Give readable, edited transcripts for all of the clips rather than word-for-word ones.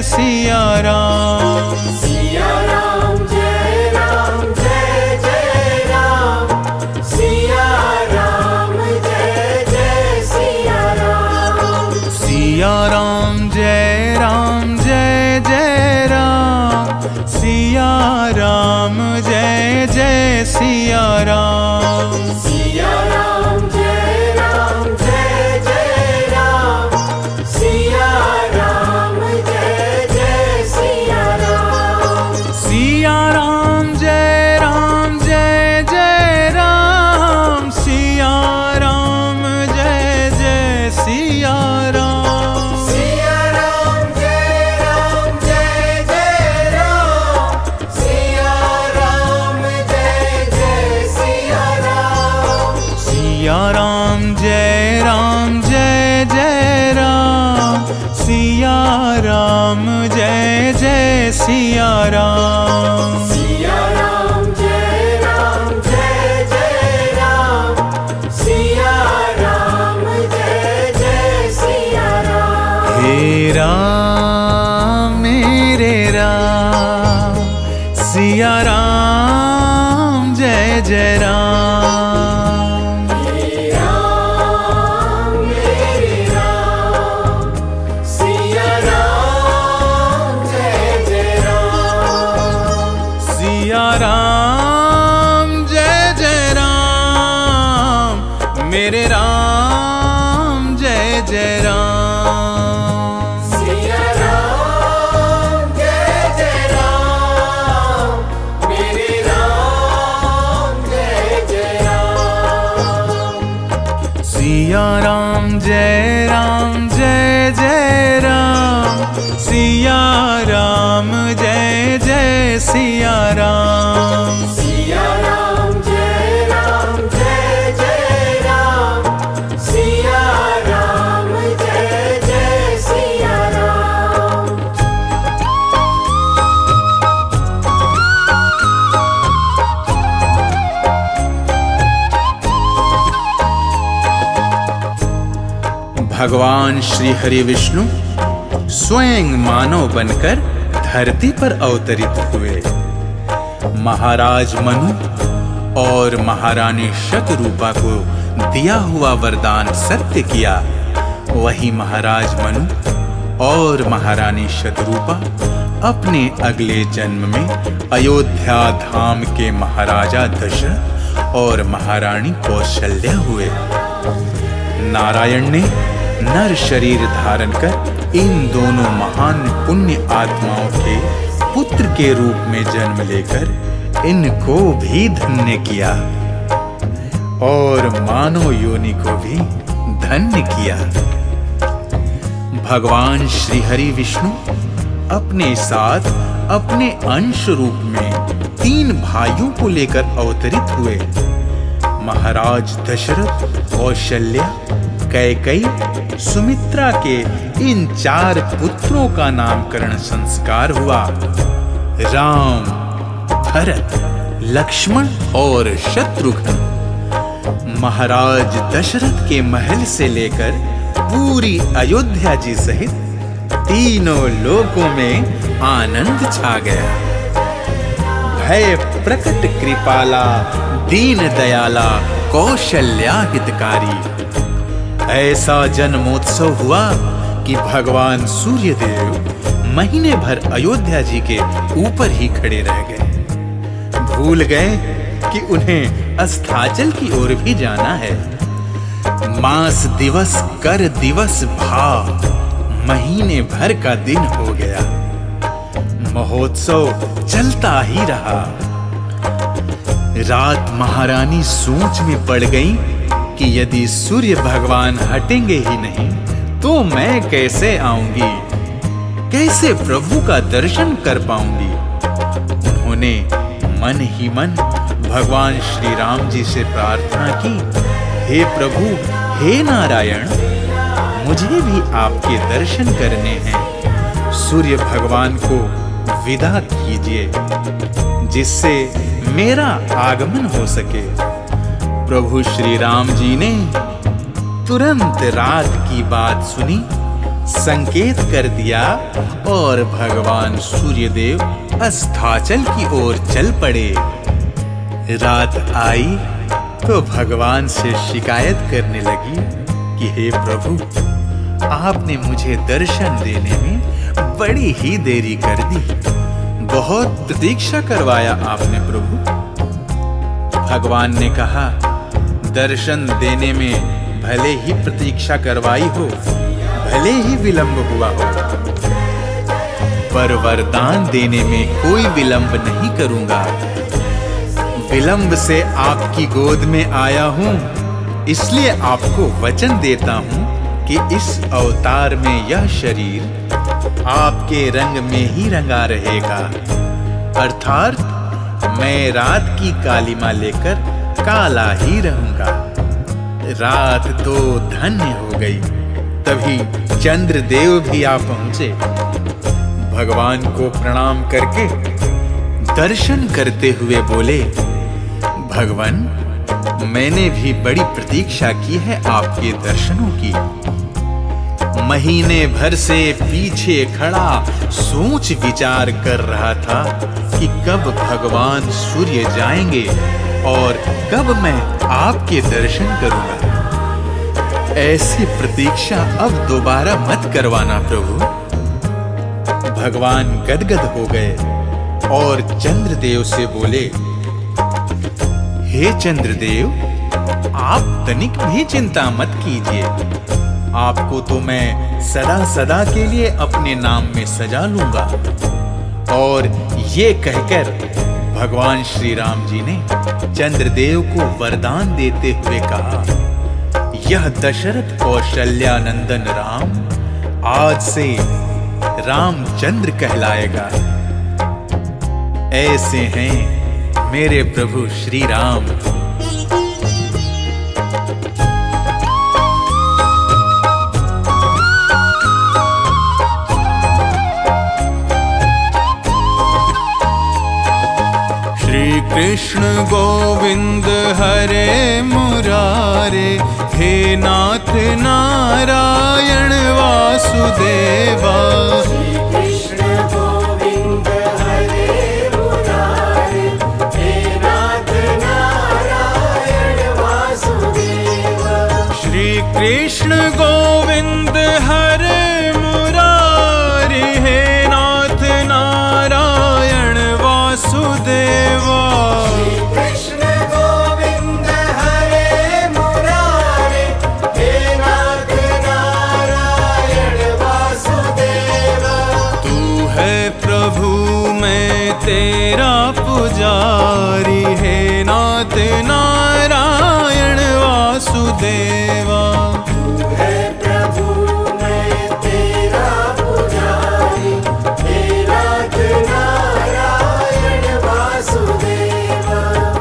सिया राम। सिया राम जय जय राम। सिया राम जय सिया राम। सिया राम जय जय राम। सिया राम जय सिया राम। सिया राम जय जय राम। सिया राम जय सिया राम। सिया राम जय जय राम। सिया राम जय सिया राम। सिया राम जय जय राम। सिया राम जय सिया राम। सिया राम जय जय राम। सिया राम जय सिया राम। सिया राम जय जय राम। सिया राम जय सिया राम। हे राम मेरे राम। सिया राम जय राम। हे राम मेरे राम। सिया राम जय राम। सिया राम जय राम। मेरे राम जय राम। सिया राम जय राम। मेरे राम जय राम। सिया राम जय राम। सिया राम जय सिया राम। सिया राम जय राम। सिया राम जय सिया राम। भगवान श्री हरि विष्णु स्वयं मानव बनकर धरती पर अवतरित हुए। महाराज मनु और महारानी शतरूपा को दिया हुआ वरदान सत्य किया। वही महाराज मनु और महारानी शतरूपा अपने अगले जन्म में अयोध्या धाम के महाराजा दशरथ और महारानी कौशल्या हुए। नारायण ने नर शरीर धारण कर इन दोनों महान पुण्य आत्माओं के पुत्र के रूप में जन्म लेकर इनको भी धन्य किया और मानव योनि को भी धन्य किया। भगवान श्री हरि विष्णु अपने साथ अपने अंश रूप में 3 भाइयों को लेकर अवतरित हुए। महाराज दशरथ, कौशल्या, कैकेयी, सुमित्रा के इन 4 पुत्रों का नामकरण संस्कार हुआ। राम, भरत, लक्ष्मण और शत्रुघ्न महाराज दशरथ के महल से लेकर पूरी अयोध्या जी सहित तीनों लोकों में आनंद छा गया। भय प्रकट कृपाला, दीन दयाला, कौशल्या हितकारी। ऐसा जन्मोत्सव हुआ कि भगवान सूर्यदेव महीने भर अयोध्या जी के ऊपर ही खड़े रह गए। भूल गए कि उन्हें अस्ताचल की ओर भी जाना है। मास दिवस कर दिवस भाव, महीने भर का दिन हो गया। महोत्सव चलता ही रहा। रात महारानी सोच में पड़ गई कि यदि सूर्य भगवान हटेंगे ही नहीं तो मैं कैसे आऊंगी, कैसे प्रभु का दर्शन कर पाऊंगी। उन्होंने मन ही मन भगवान श्री राम जी से प्रार्थना की, हे प्रभु, हे नारायण, मुझे भी आपके दर्शन करने हैं। सूर्य भगवान को विदा कीजिए जिससे मेरा आगमन हो सके। प्रभु श्री राम जी ने तुरंत रात की बात सुनी संकेत कर दिया और भगवान सूर्यदेव अस्ताचल की ओर चल पड़े। रात आई तो भगवान से शिकायत करने लगी कि हे प्रभु, आपने मुझे दर्शन देने में बड़ी ही देरी कर दी। बहुत प्रतीक्षा करवाया आपने प्रभु। भगवान ने कहा, दर्शन देने में भले ही प्रतीक्षा करवाई हो, भले ही विलंब हुआ हो, पर वरदान देने में कोई विलंब नहीं करूंगा। विलंब से आपकी गोद में आया हूं, इसलिए आपको वचन देता हूं कि इस अवतार में यह शरीर आपके रंग में ही रंगा रहेगा। अर्थात मैं रात की कालिमा लेकर काला ही रहूंगा। रात तो धन्य हो गई। तभी चंद्रदेव भी आ पहुंचे। भगवान को प्रणाम करके दर्शन करते हुए बोले, भगवान, मैंने भी बड़ी प्रतीक्षा की है आपके दर्शनों की। महीने भर से पीछे खड़ा सोच विचार कर रहा था कि कब भगवान सूर्य जाएंगे और कब मैं आपके दर्शन करूंगा। ऐसी प्रतीक्षा अब दोबारा मत करवाना प्रभु। भगवान गदगद हो गए और चंद्रदेव से बोले, हे चंद्रदेव, आप तनिक भी चिंता मत कीजिए। आपको तो मैं सदा सदा के लिए अपने नाम में सजा लूंगा। और ये कहकर भगवान श्री राम जी ने चंद्रदेव को वरदान देते हुए कहा, यह दशरथ कौशल्यानंदन राम आज से रामचंद्र कहलाएगा। ऐसे हैं मेरे प्रभु श्री राम। श्री कृष्ण गोविंद हरे मुरारे, हे नाथ नारायण वासुदेवा। श्री कृष्ण गोविंद हरे मुरारे, हे नाथ नारायण वासुदेवा। श्री कृष्ण गोविंद हरे मुरारे, हे नाथ नारायण वासुदेवा। श्री कृष्ण गोविंद हरे मुरारे, हे नाथ नारायण वासुदेवा। तू है प्रभु मैं तेरा पुजारी, हे नाथ नारायण वासुदेवा। तू है प्रभु मैं तेरा पुजारी, हे नाथ नारायण वासुदेवा।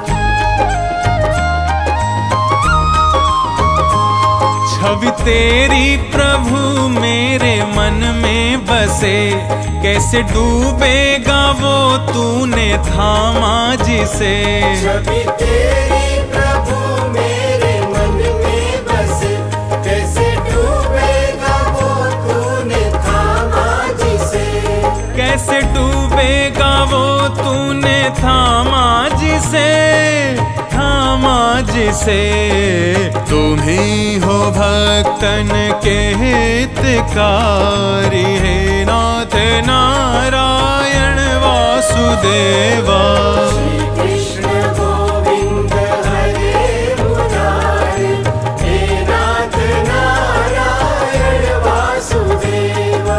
छवि तेरी प्रभु मेरे मन में बसे, कैसे डूबेगा वो तूने थामा जिसे। छवि तेरी प्रभु मेरे मन में बसे, कैसे डूबेगा वो तूने थामा जिसे। कैसे डूबेगा वो तूने थामा जिसे, थामा जिसे। तुम ही हो भक्तन के हितकारी, हे नाथ नारायण वासुदेवा। श्री कृष्ण गोविंद हरे मुरारे, हे नाथ नारायण वासुदेवा।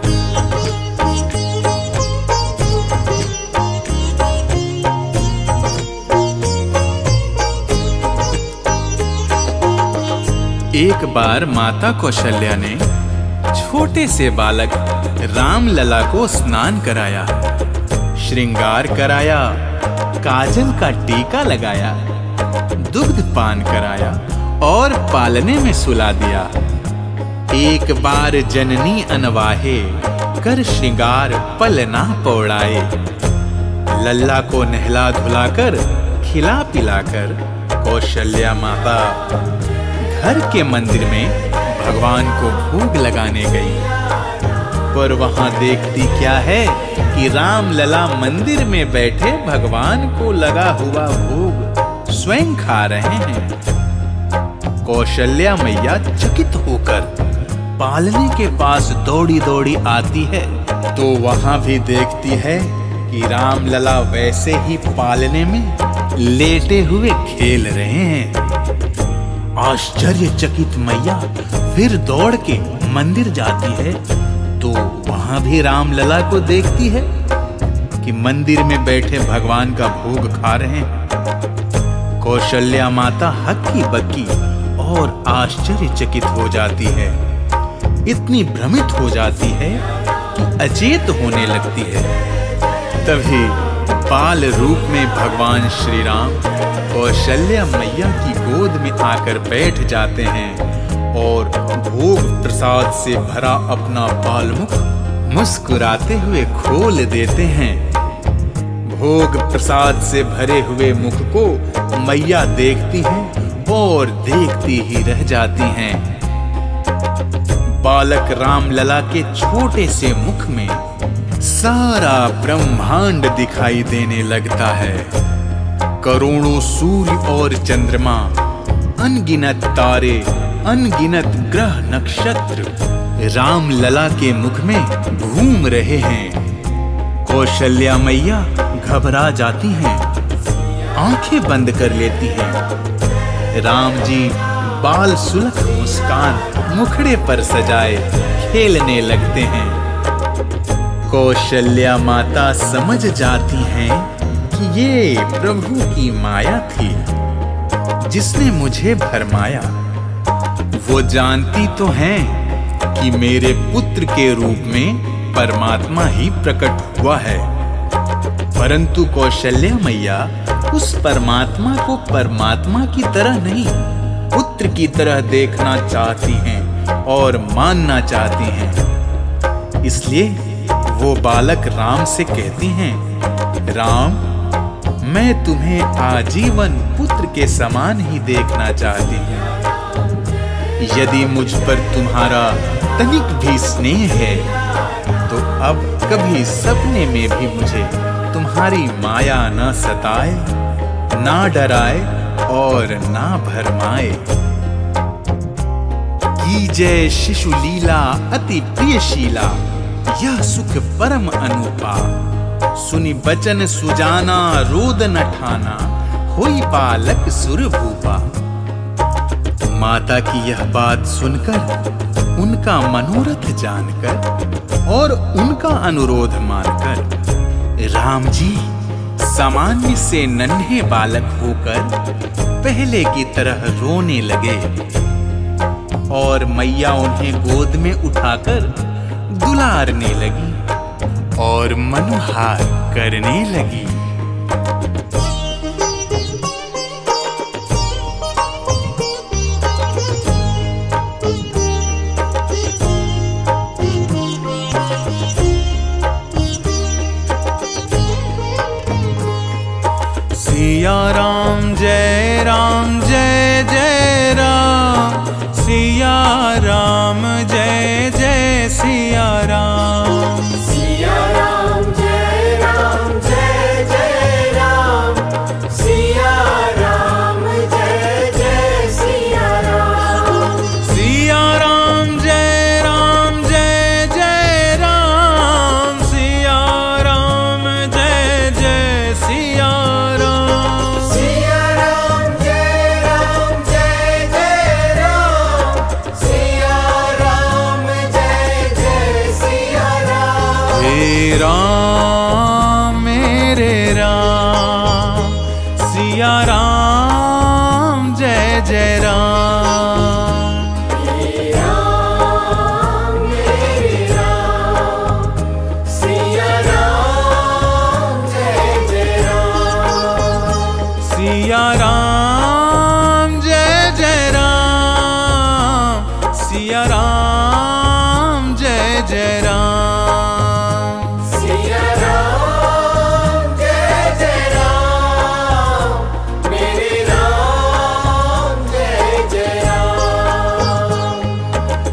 एक बार माता कौशल्या ने छोटे से बालक राम लला को स्नान कराया, श्रृंगार कराया, काजल का टीका लगाया, दुग्ध पान कराया और पालने में सुला दिया। एक बार जननी अनवाहे कर श्रृंगार पल ना पौड़ाए। लल्ला को नहला धुलाकर खिला पिलाकर कौशल्या माता घर के मंदिर में भगवान को भोग लगाने गई। पर वहां देखती क्या है कि राम लला मंदिर में बैठे भगवान को लगा हुआ भोग स्वयं खा रहे हैं। कौशल्या मैया चकित होकर पालने के पास दौड़ी दौड़ी आती है तो वहां भी देखती है कि राम लला वैसे ही पालने में लेटे हुए खेल रहे हैं। आश्चर्यचकित मैया फिर दौड़ के मंदिर जाती है तो वहां भी राम लला को देखती है कि मंदिर में बैठे भगवान का भोग खा रहे हैं। कौशल्या माता हक्की बक्की और आश्चर्यचकित हो जाती है, इतनी भ्रमित हो जाती है कि अचेत होने लगती है। तभी बाल रूप में भगवान श्री राम कौशल्या मैया की गोद में आकर बैठ जाते हैं और भोग प्रसाद से भरा अपना बालमुख मुस्कुराते हुए खोल देते हैं। भोग प्रसाद से भरे हुए मुख को मैया देखती हैं और देखती ही रह जाती हैं। बालक राम लला के छोटे से मुख में सारा ब्रह्मांड दिखाई देने लगता है। करोड़ों सूर्य और चंद्रमा, अनगिनत तारे, अनगिनत ग्रह नक्षत्र राम लला के मुख में घूम रहे हैं। कौशल्या मैया घबरा जाती हैं, आंखें बंद कर लेती हैं। राम जी बाल सुलख मुस्कान मुखड़े पर सजाए खेलने लगते हैं। कौशल्या माता समझ जाती हैं कि ये प्रभु की माया थी जिसने मुझे भरमाया। वो जानती तो हैं कि मेरे पुत्र के रूप में परमात्मा ही प्रकट हुआ है, परंतु कौशल्या मैया उस परमात्मा को परमात्मा की तरह नहीं, पुत्र की तरह देखना चाहती हैं और मानना चाहती हैं। इसलिए वो बालक राम से कहती हैं, राम, मैं तुम्हें आजीवन पुत्र के समान ही देखना चाहती हूँ। यदि मुझ पर तुम्हारा तनिक भी स्नेह है तो अब कभी सपने में भी मुझे तुम्हारी माया न सताए, ना डराए और ना भरमाए। कीजय शिशु लीला अति प्रियशीला, यह सुख परम अनुपा। सुनि बचन सुजाना रोद न ठाना, होई बालक सुर भूपा। माता की यह बात सुनकर, उनका मनोरथ जानकर और उनका अनुरोध मानकर राम जी सामान्य से नन्हे बालक होकर पहले की तरह रोने लगे और मैया उन्हें गोद में उठाकर दुलारने लगी और मनुहार करने लगी। सिया राम जय राम जय जय राम, सिया राम जय जय सिया राम। सिया राम जय राम जय जय राम, सिया राम जय जय सिया राम। सिया राम जय राम जय जय राम, सिया राम जय जय सिया राम। सिया राम जय राम जय जय राम, सिया राम जय जय सिया राम। हे राम मेरे राम, सिया राम जय जय राम। हे राम मेरे राम, सिया राम जय जय राम। सिया राम जय जय राम, सिया राम जय जय राम। सिया राम जय जय राम, मेरे राम जय जय राम।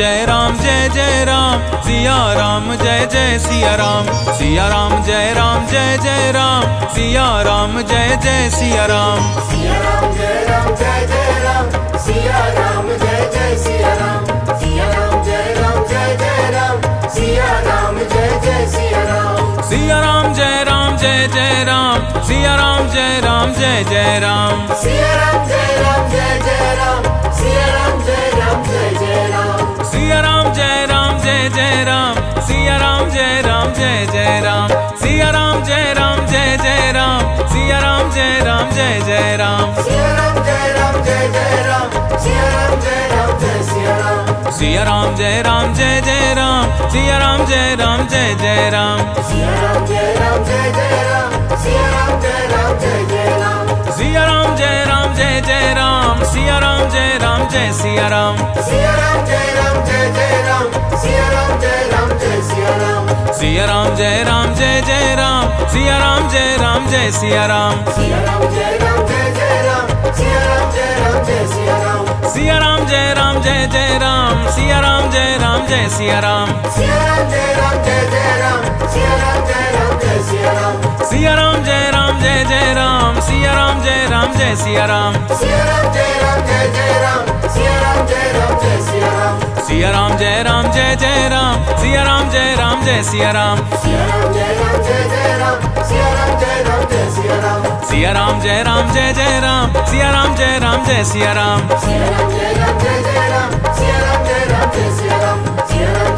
जय राम जय जय राम, सिया राम जय जय सिया राम, सिया राम जय जय राम, सिया राम जय जय सिया राम, सिया राम जय जय राम, सिया राम जय जय सिया राम, सिया राम जय जय राम, सिया राम जय जय सिया राम, सिया राम जय जय राम, सिया राम जय जय राम, सिया राम जय जय राम, सिया राम जय जय राम, सिया राम जय जय राम, सिया राम जय जय राम, सिया राम जय जय राम, सिया राम जय जय राम, सिया राम जय जय राम, सिया राम जय सिया राम, सिया राम जय जय राम, सिया राम जय जय राम, सिया राम जय जय राम, सिया राम जय जय राम, सिया राम जय जय राम, सिया राम जय सिया राम, सिया राम जय जय राम, सिया राम जय सिया राम, सिया राम जय जय राम, सिया राम जय सिया राम, सिया राम जय जय राम, सिया राम जय सिया राम, सिया राम जय जय राम, सिया राम जय सिया राम, सिया राम जय जय राम, सिया राम जय सिया राम, सिया राम जय जय राम, सिया राम जय सिया राम, सिया राम जय जय राम, सिया राम जय सिया राम, सिया राम जय जय राम, सिया राम जय सिया राम, सिया राम जय जय राम, सिया राम जय सिया राम, सिया राम जय जय राम, सिया राम जय सिया राम, सिया राम जय जय राम, सिया राम जय सिया राम, सिया राम